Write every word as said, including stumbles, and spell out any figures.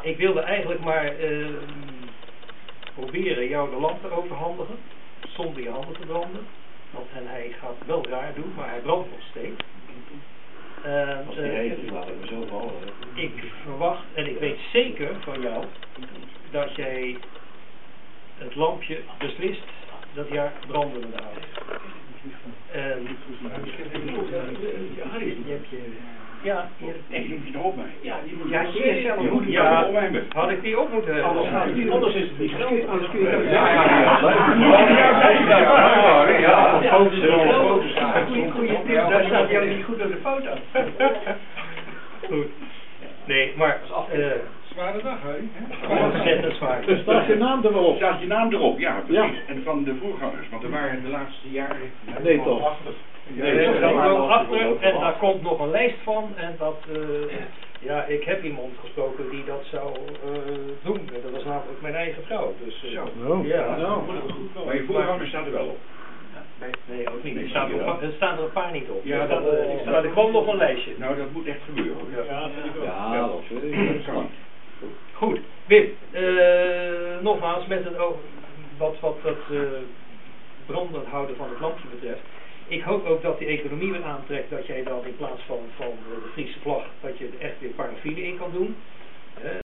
ik wilde eigenlijk maar uh, proberen jou de lamp te overhandigen, zonder je handen te branden. Want en hij gaat wel raar doen, maar hij brandt nog steeds. Uh, Als die heet is, laat ik me zo vallen. Ik verwacht, en ik weet zeker van jou, dat jij het lampje beslist dat jaar brandende houdt. En ja, hier. Ik moet je erop mee. Ja, ja, hier zelf moet ja, had ik die op moeten hebben. Anders is het niet geld. Anders kun je ja, ja, ja, ja, foto's en foto's. Goeie tip, daar staat jou niet goed op de foto. Goed. Nee, maar uh, zware dag, hè? Ontzettend zwaar. Staat je naam er wel op? Staat je naam erop, ja, precies. Ja. En van de voorgangers, want er waren de laatste jaren... Nee, toch? Nee, er staat er ook achter en daar komt nog een lijst van en dat, uh, ja, ik heb iemand gesproken die dat zou uh, doen. Dat was namelijk mijn eigen vrouw. Dus, uh, Zo. Oh. Ja. Nou. Maar je voorgangers staat er wel op. Nee, ook niet. Er staan er, er staan er een paar niet op. Ja, er, staat, dat, uh, uh, maar er kwam nog een lijstje. Nou, dat moet echt gebeuren. Hoor. Ja, dat vind ik ook. Ja, dat vind ik ook. Goed, Wim, uh, nogmaals met het over wat, wat het uh, brandend houden van het lampje betreft. Ik hoop ook dat die economie weer aantrekt dat jij dan in plaats van, van de Friese vlag, dat je er echt weer paraffine in kan doen. Uh,